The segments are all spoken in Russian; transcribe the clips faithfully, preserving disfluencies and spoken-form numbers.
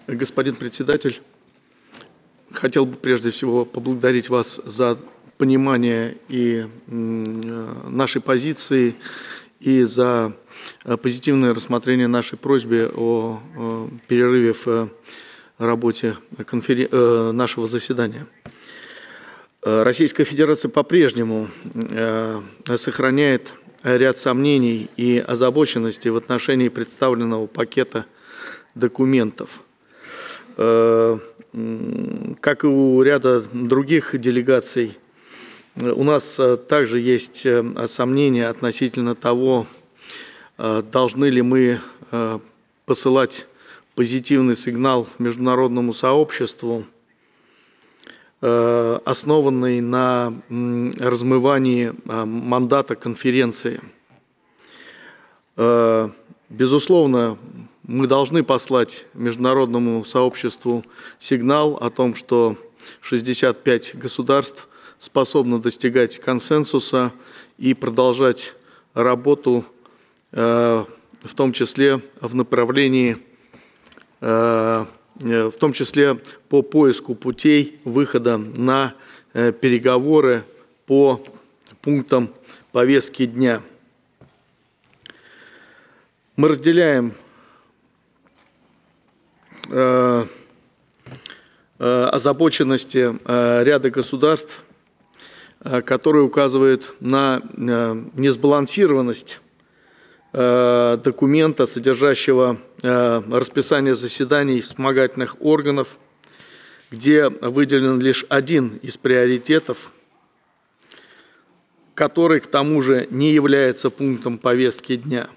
Господин председатель, хотел бы прежде всего поблагодарить вас за понимание и нашей позиции и за позитивное рассмотрение нашей просьбы о перерыве в работе конферен... нашего заседания. Российская Федерация по-прежнему сохраняет ряд сомнений и озабоченностей в отношении представленного пакета документов. Как и у ряда других делегаций, у нас также есть сомнения относительно того, должны ли мы посылать позитивный сигнал международному сообществу, основанный на размывании мандата конференции. Безусловно, мы должны послать международному сообществу сигнал о том, что шестьдесят пять государств способны достигать консенсуса и продолжать работу, в том числе в направлении, в том числе по поиску путей выхода на переговоры по пунктам повестки дня. Мы разделяем озабоченности ряда государств, которые указывают на несбалансированность документа, содержащего расписание заседаний вспомогательных органов, где выделен лишь один из приоритетов, который, к тому же, не является пунктом повестки дня.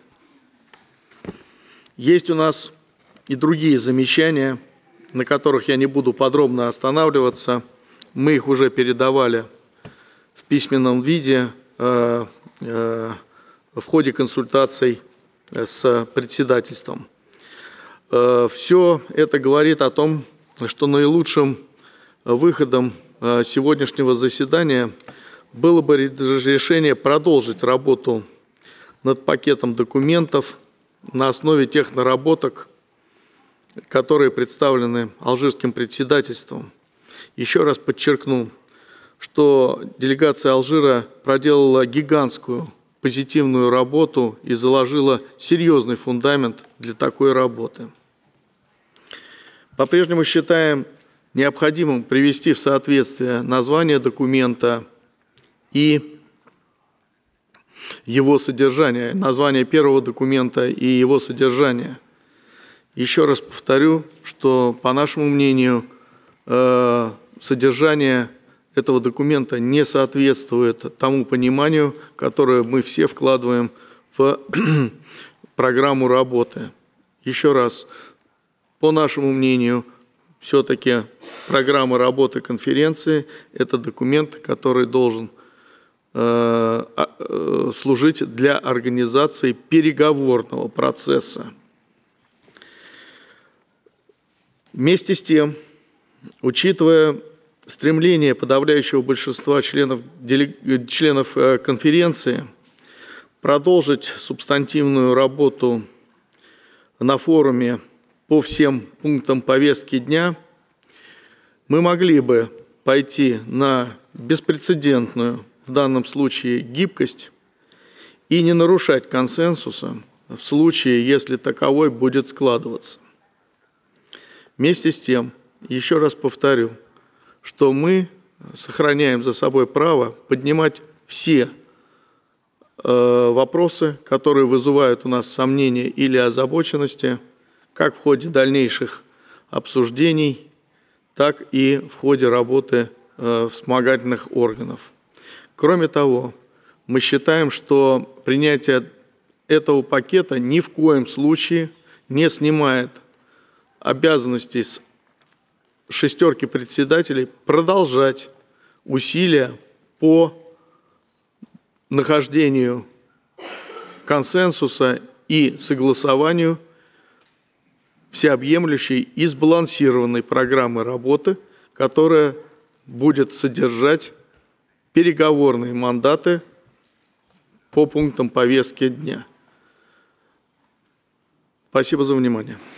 Есть у нас и другие замечания, на которых я не буду подробно останавливаться. Мы их уже передавали в письменном виде в ходе консультаций с председательством. Все это говорит о том, что наилучшим выходом сегодняшнего заседания было бы решение продолжить работу над пакетом документов на основе тех наработок, которые представлены алжирским председательством. Еще раз подчеркну, что делегация Алжира проделала гигантскую позитивную работу и заложила серьезный фундамент для такой работы. По-прежнему считаем необходимым привести в соответствие название документа и его содержание, название первого документа и его содержание. Еще раз повторю, что, по нашему мнению, содержание этого документа не соответствует тому пониманию, которое мы все вкладываем в программу работы. Еще раз, по нашему мнению, все-таки программа работы конференции – это документ, который должен служить для организации переговорного процесса. Вместе с тем, учитывая стремление подавляющего большинства членов, членов конференции продолжить субстантивную работу на форуме по всем пунктам повестки дня, мы могли бы пойти на беспрецедентную в данном случае гибкость и не нарушать консенсуса в случае, если таковой будет складываться. Вместе с тем, еще раз повторю, что мы сохраняем за собой право поднимать все э, вопросы, которые вызывают у нас сомнения или озабоченности, как в ходе дальнейших обсуждений, так и в ходе работы э, вспомогательных органов. Кроме того, мы считаем, что принятие этого пакета ни в коем случае не снимает обязанностей с шестерки председателей продолжать усилия по нахождению консенсуса и согласованию всеобъемлющей и сбалансированной программы работы, которая будет содержать переговорные мандаты по пунктам повестки дня. Спасибо за внимание.